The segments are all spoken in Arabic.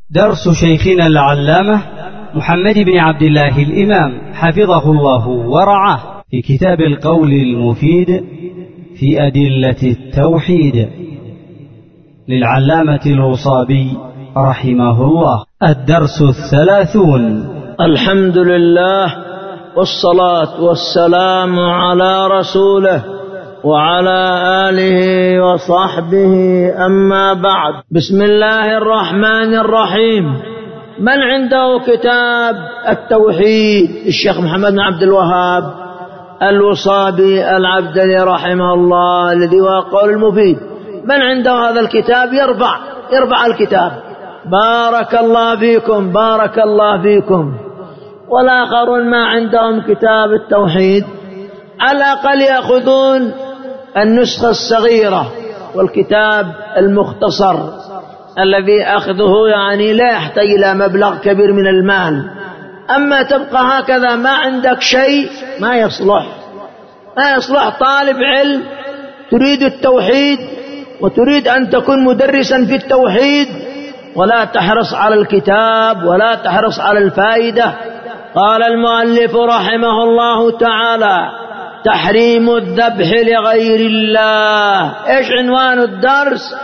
درس شيخنا العلامة محمد بن عبد الله الإمام حفظه الله ورعاه في كتاب القول المفيد في أدلة التوحيد للعلامة الوصابي رحمه الله. الدرس 30. الحمد لله والصلاة والسلام على رسوله وعلى آله وصحبه، أما بعد. بسم الله الرحمن الرحيم. من عنده كتاب التوحيد الشيخ محمد بن عبد الوهاب الوصابي العبدلي رحمه الله الذي هو قول المفيد، من عنده هذا الكتاب يرفع الكتاب. بارك الله فيكم، بارك الله فيكم. والآخرون ما عندهم كتاب التوحيد على الأقل يأخذون النسخة الصغيرة والكتاب المختصر الذي أخذه يعني لا يحتاج إلى مبلغ كبير من المال. أما تبقى هكذا ما عندك شيء ما يصلح طالب علم تريد التوحيد وتريد أن تكون مدرسا في التوحيد ولا تحرص على الكتاب ولا تحرص على الفائدة. قال المؤلف رحمه الله تعالى: تحريم الذبح لغير الله. ايش عنوان الدرس؟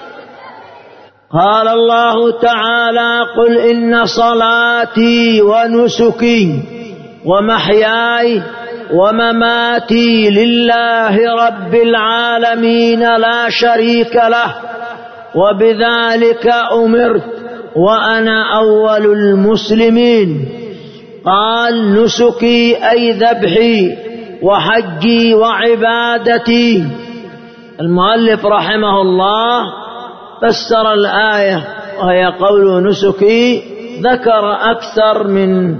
قال الله تعالى: قل إن صلاتي ونسكي ومحياي ومماتي لله رب العالمين لا شريك له وبذلك أمرت وأنا أول المسلمين. قال: نسكي أي ذبحي وحجي وعبادتي. المؤلف رحمه الله فسر الآية وهي قول نسكي، ذكر أكثر من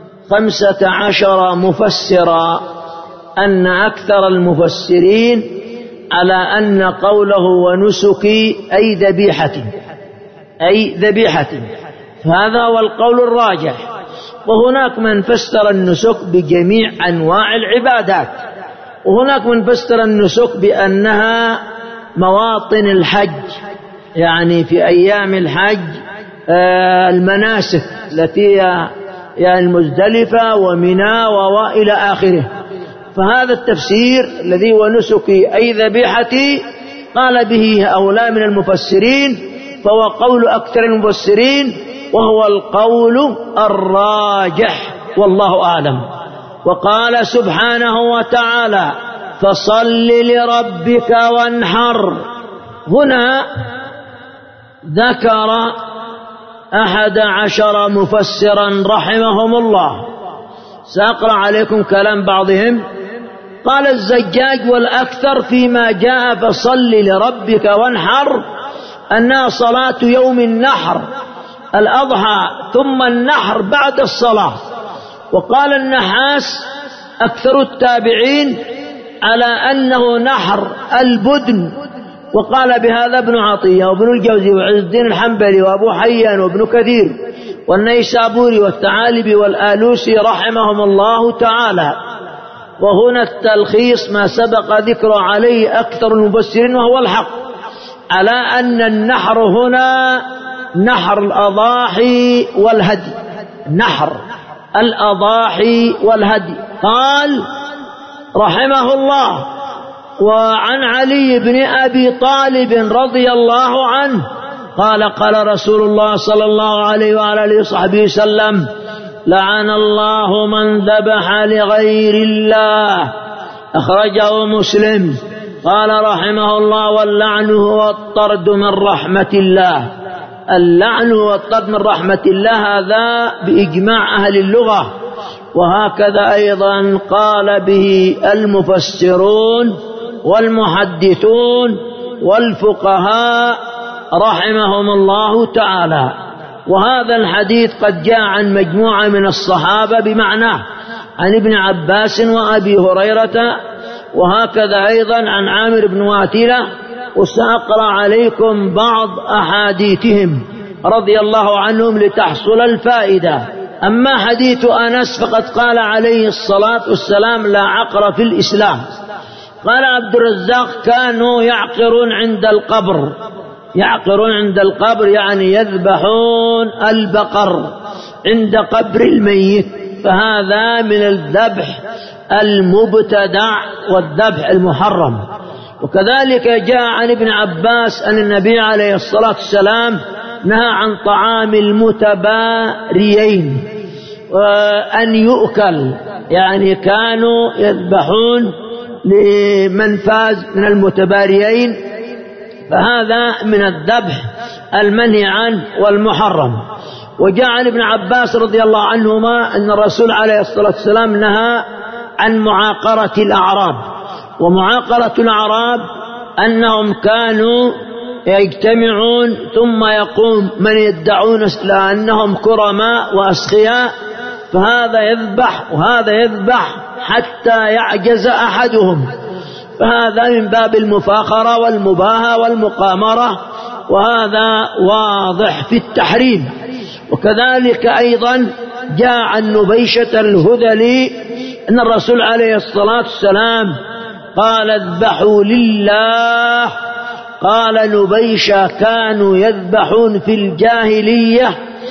15 مفسرا، أن أكثر المفسرين على أن قوله ونسكي أي ذبيحة، فهذا هو القول الراجح. وهناك من فسر النسك بجميع أنواع العبادات، وهناك من فسر النسك بأنها مواطن الحج، يعني في أيام الحج المناسك التي هي المزدلفة ومنى وإلى آخره. فهذا التفسير الذي ونسكي أي ذبيحتي قال به هؤلاء من المفسرين، فهو قول أكثر المفسرين وهو القول الراجح والله أعلم. وقال سبحانه وتعالى: فصل لربك وانحر. هنا ذكر 11 مفسرا رحمهم الله، سأقرأ عليكم كلام بعضهم. قال الزجاج: والأكثر فيما جاء فصل لربك وانحر أنها صلاة يوم النحر الأضحى ثم النحر بعد الصلاة. وقال النحاس أكثر التابعين على أنه نحر البدن، وقال بهذا ابن عطية وابن الجوزي وعز الدين الحنبلي وأبو حيان وابن كثير والنيسابوري والثعالبي والآلوسي رحمهم الله تعالى. وهنا التلخيص ما سبق ذكر عليه أكثر المفسرين وهو الحق، على أن النحر هنا نحر الأضاحي والهدي، نحر الأضاحي والهدي. قال رحمه الله: وعن علي بن أبي طالب رضي الله عنه قال: قال رسول الله صلى الله عليه وعلى آله وصحبه وسلم: لعن الله من ذبح لغير الله. أخرجه مسلم. قال رحمه الله: واللعن هو الطرد من رحمة الله. اللعن هو الطرد من رحمة الله، هذا بإجماع أهل اللغة، وهكذا أيضا قال به المفسرون والمحدثون والفقهاء رحمهم الله تعالى. وهذا الحديث قد جاء عن مجموعة من الصحابة بمعناه، عن ابن عباس وأبي هريرة، وهكذا أيضا عن عامر بن واتلة. وسأقرأ عليكم بعض أحاديثهم رضي الله عنهم لتحصل الفائدة. أما حديث أنس فقد قال عليه الصلاة والسلام: لا عقر في الإسلام. قال عبد الرزاق: كانوا يعقرون عند القبر، يعقرون عند القبر يعني يذبحون البقر عند قبر الميت، فهذا من الذبح المبتدع والذبح المحرم. وكذلك جاء عن ابن عباس أن النبي عليه الصلاة والسلام نهى عن طعام المتباريين وأن يؤكل، يعني كانوا يذبحون لمن فاز من المتباريين، فهذا من الذبح المنهي عنه والمحرم. وجاء عن ابن عباس رضي الله عنهما أن الرسول عليه الصلاة والسلام نهى عن معاقرة الأعراب، ومعاقرة الأعراب أنهم كانوا يجتمعون ثم يقوم من يدعون أنهم كرماء وأسخياء، فهذا يذبح وهذا يذبح حتى يعجز أحدهم، فهذا من باب المفاخرة والمباهة والمقامرة، وهذا واضح في التحريم. وكذلك أيضا جاء عن نبيشة الهذلي أن الرسول عليه الصلاة والسلام قال اذبحوا لله. قال نبيشة كانوا يذبحون في الجاهلية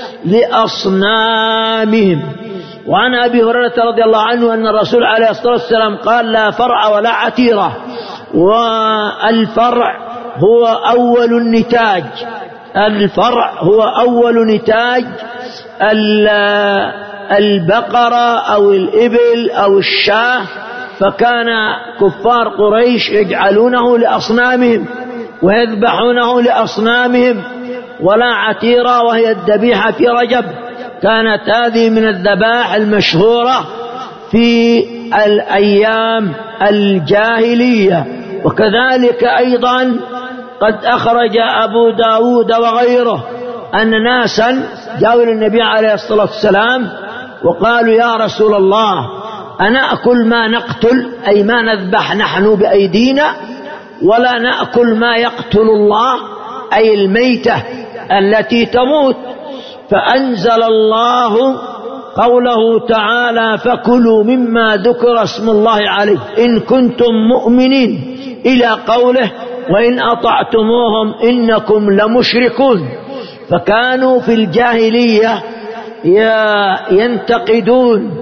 لأصنامهم. وعن أبي هريرة رضي الله عنه أن الرسول عليه الصلاة والسلام قال لا فرع ولا عتيرة، والفرع هو أول النتاج، الفرع هو أول نتاج البقرة أو الإبل أو الشاة، فكان كفار قريش يجعلونه لأصنامهم ويذبحونه لأصنامهم. ولا عتيرة وهي الذبيحة في رجب، كانت هذه من الذبائح المشهورة في الأيام الجاهلية. وكذلك أيضا قد أخرج أبو داود وغيره أن ناسا جاءوا للنبي عليه الصلاة والسلام وقالوا يا رسول الله أنأكل ما نقتل، أي ما نذبح نحن بأيدينا، ولا نأكل ما يقتل الله، أي الميتة التي تموت. فأنزل الله قوله تعالى فكلوا مما ذكر اسم الله عليه إن كنتم مؤمنين، إلى قوله وإن أطعتموهم إنكم لمشركون. فكانوا في الجاهلية ينتقدون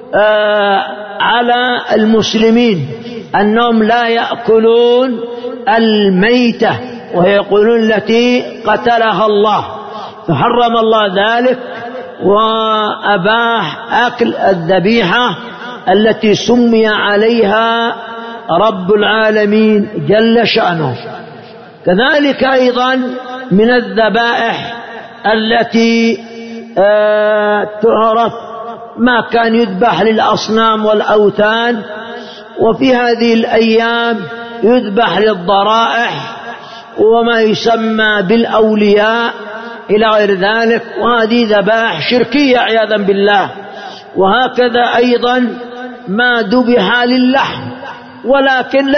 على المسلمين أنهم لا يأكلون الميتة، ويقولون التي قتلها الله، فحرم الله ذلك وأباح أكل الذبيحة التي سمي عليها رب العالمين جل شأنه. كذلك أيضا من الذبائح التي تعرف ما كان يذبح للأصنام والأوثان، وفي هذه الأيام يذبح للضرائح وما يسمى بالأولياء إلى غير ذلك، وهذه ذبائح شركية عياذا بالله. وهكذا أيضا ما ذبح للحم ولكن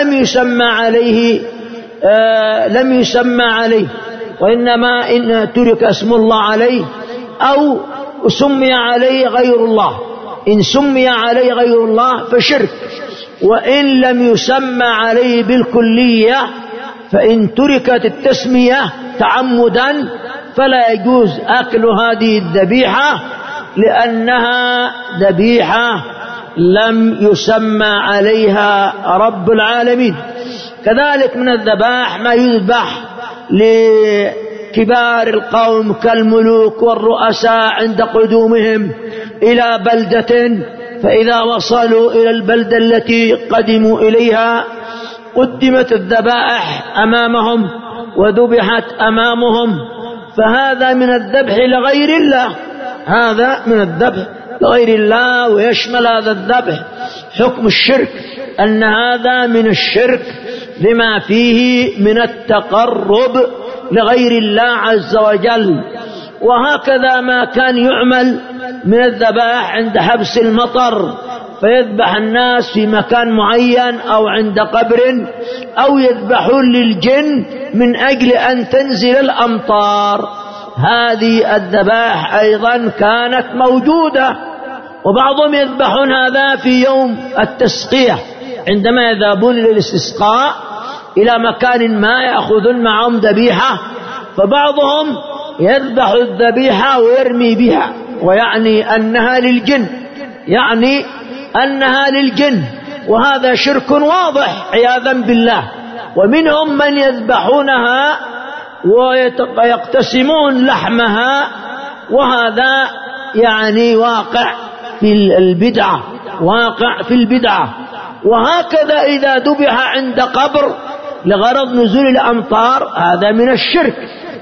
لم يسمى عليه وإنما إن ترك اسم الله عليه أو سمي عليه غير الله. إن سمي عليه غير الله فشرك، وإن لم يسمى عليه بالكلية فإن تركت التسمية تعمدا فلا يجوز أكل هذه الذبيحة، لأنها ذبيحة لم يسمى عليها رب العالمين. كذلك من الذبائح ما يذبح لكبار القوم كالملوك والرؤساء عند قدومهم إلى بلدة، فإذا وصلوا إلى البلدة التي قدموا إليها قدمت الذبائح أمامهم وذبحت أمامهم، فهذا من الذبح لغير الله، هذا من الذبح لغير الله. ويشمل هذا الذبح حكم الشرك، أن هذا من الشرك لما فيه من التقرب لغير الله عز وجل. وهكذا ما كان يعمل من الذبائح عند حبس المطر، فيذبح الناس في مكان معين أو عند قبر، أو يذبحون للجن من أجل أن تنزل الأمطار. هذه الذبائح أيضا كانت موجودة، وبعضهم يذبحون هذا في يوم التسقية، عندما يذهبون للاستسقاء إلى مكان ما يأخذون معهم ذبيحة فبعضهم يذبح الذبيحة ويرمي بها ويعني أنها للجن، وهذا شرك واضح عياذا بالله. ومنهم من يذبحونها ويقتسمون لحمها، وهذا يعني واقع في البدعة. وهكذا إذا ذبح عند قبر لغرض نزول الأمطار هذا من الشرك،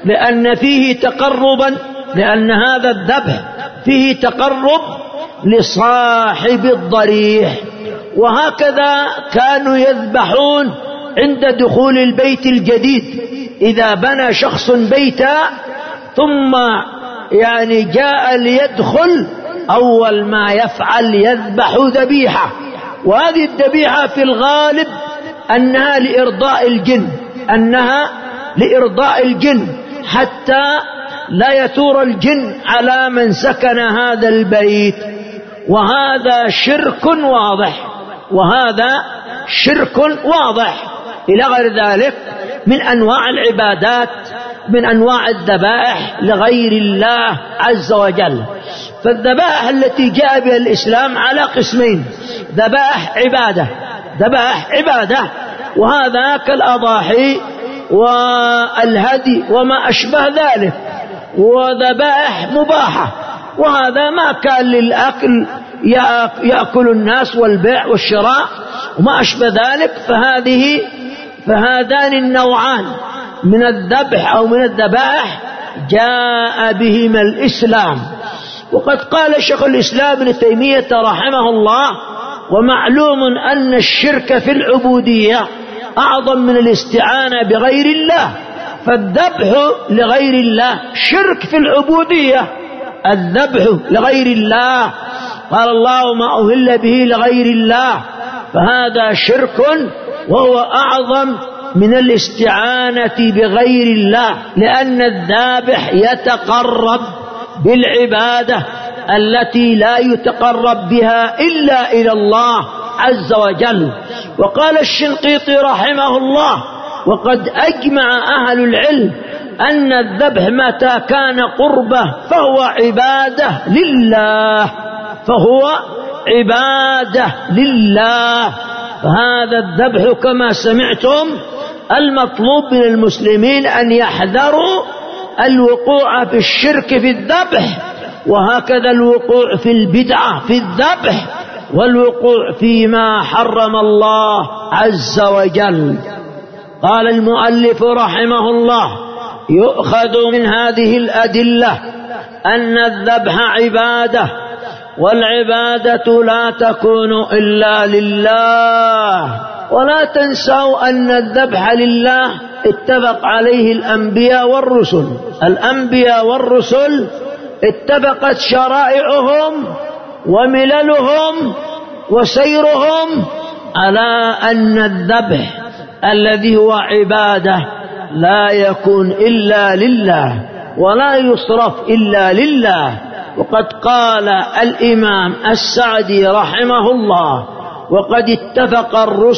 لأن هذا الذبح فيه تقرب لصاحب الضريح. وهكذا كانوا يذبحون عند دخول البيت الجديد، إذا بنى شخص بيتا ثم يعني جاء ليدخل، أول ما يفعل يذبح ذبيحة، وهذه الذبيحة في الغالب أنها لإرضاء الجن حتى لا يثور الجن على من سكن هذا البيت. وهذا شرك واضح إلى غير ذلك من أنواع العبادات، من أنواع الذبائح لغير الله عز وجل. فالذبائح التي جاء بها الإسلام على قسمين: ذبائح عبادة وهذا كالأضاحي والهدي وما أشبه ذلك، وذبائح مباحة، وهذا ما كان للأكل يأكل الناس والبيع والشراء وما أشبه ذلك. فهذان النوعان من الذبح أو من الذبائح جاء بهما الإسلام. وقد قال شيخ الإسلام ابن تيمية رحمه الله: ومعلوم أن الشرك في العبودية أعظم من الاستعانة بغير الله. فالذبح لغير الله شرك في العبودية، الذبح لغير الله، قال الله: ما أهل به لغير الله، فهذا شرك وهو أعظم من الاستعانة بغير الله، لأن الذابح يتقرب بالعبادة التي لا يتقرب بها إلا إلى الله عز وجل. وقال الشنقيطي رحمه الله: وقد أجمع أهل العلم أن الذبح متى كان قربة فهو عبادة لله. فهذا الذبح كما سمعتم المطلوب من المسلمين أن يحذروا الوقوع في الشرك في الذبح، وهكذا الوقوع في البدعة في الذبح، والوقوع فيما حرم الله عز وجل. قال المؤلف رحمه الله: يؤخذ من هذه الأدلة أن الذبح عبادة، والعبادة لا تكون إلا لله. ولا تنسوا أن الذبح لله اتفق عليه الأنبياء والرسل اتفقت شرائعهم ومللهم وسيرهم على أن الذبح الذي هو عبادة لا يكون إلا لله ولا يصرف إلا لله. وقد قال الإمام السعدي رحمه الله: وقد اتفق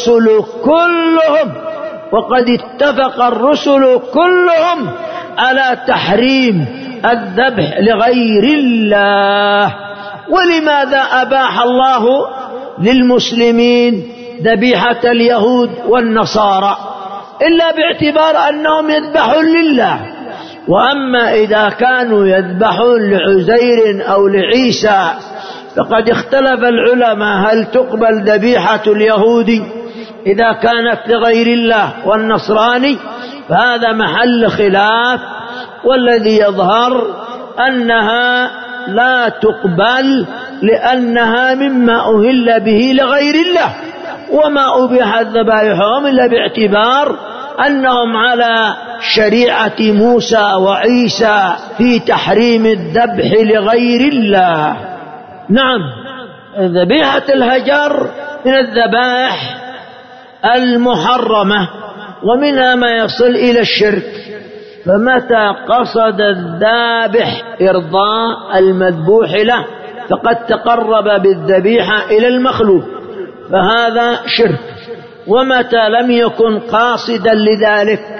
الرسل كلهم على تحريم الذبح لغير الله. ولماذا أباح الله للمسلمين ذبيحة اليهود والنصارى؟ إلا باعتبار أنهم يذبحون لله. وأما إذا كانوا يذبحون لعزير أو لعيسى فقد اختلف العلماء هل تقبل ذبيحة اليهودي إذا كانت لغير الله والنصراني، فهذا محل خلاف، والذي يظهر أنها لا تقبل لأنها مما أهل به لغير الله، وما أبيحت ذبائحهم إلا باعتبار أنهم على شريعة موسى وعيسى في تحريم الذبح لغير الله. نعم، ذبيحة الهجر من الذبائح المحرمة، ومنها ما يصل إلى الشرك. فمتى قصد الذابح إرضاء المذبوح له فقد تقرب بالذبيحة إلى المخلوق، فهذا شرك. ومتى لم يكن قاصدا لذلك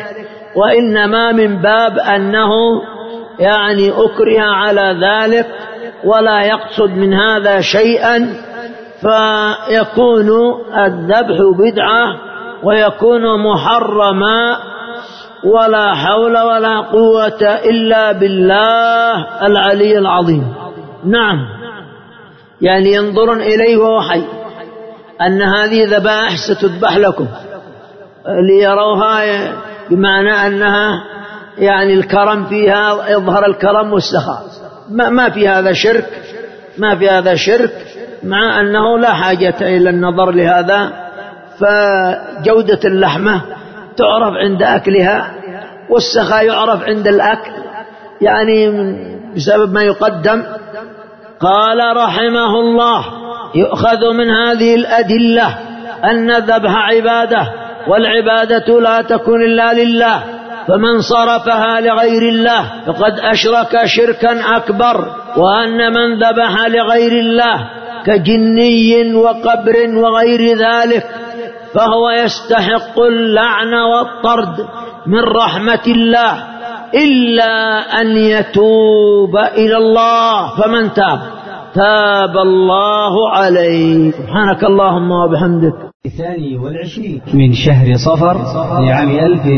وإنما من باب أنه يعني أكره على ذلك ولا يقصد من هذا شيئا، فيكون الذبح بدعة ويكون محرما، ولا حول ولا قوة إلا بالله العلي العظيم. نعم، يعني ينظرون إليه وهو حي أن هذه ذبائح ستذبح لكم ليروها، بمعنى أنها يعني الكرم فيها، يظهر الكرم والسخاء. ما في هذا شرك، ما في هذا شرك، مع أنه لا حاجة إلى النظر لهذا. فجودة اللحمة تعرف عند أكلها، والسخاء يعرف عند الأكل، يعني بسبب ما يقدم. قال رحمه الله: يؤخذ من هذه الأدلة أن الذبح عبادة، والعبادة لا تكون إلا لله، فمن صرفها لغير الله فقد أشرك شركا أكبر، وأن من ذبح لغير الله كجني وقبر وغير ذلك فهو يستحق اللعن والطرد من رحمة الله، إلا أن يتوب إلى الله، فمن تاب الله عليه. سبحانك اللهم وبحمدك. 22 من شهر صفر لعام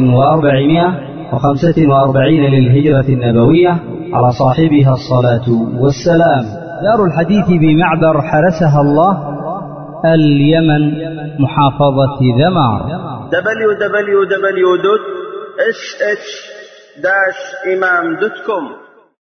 1445 للهجرة النبوية، على صاحبها الصلاة والسلام. دار الحديث بمعبر حرسها الله، اليمن، محافظة ذمار. www.sh-imam.com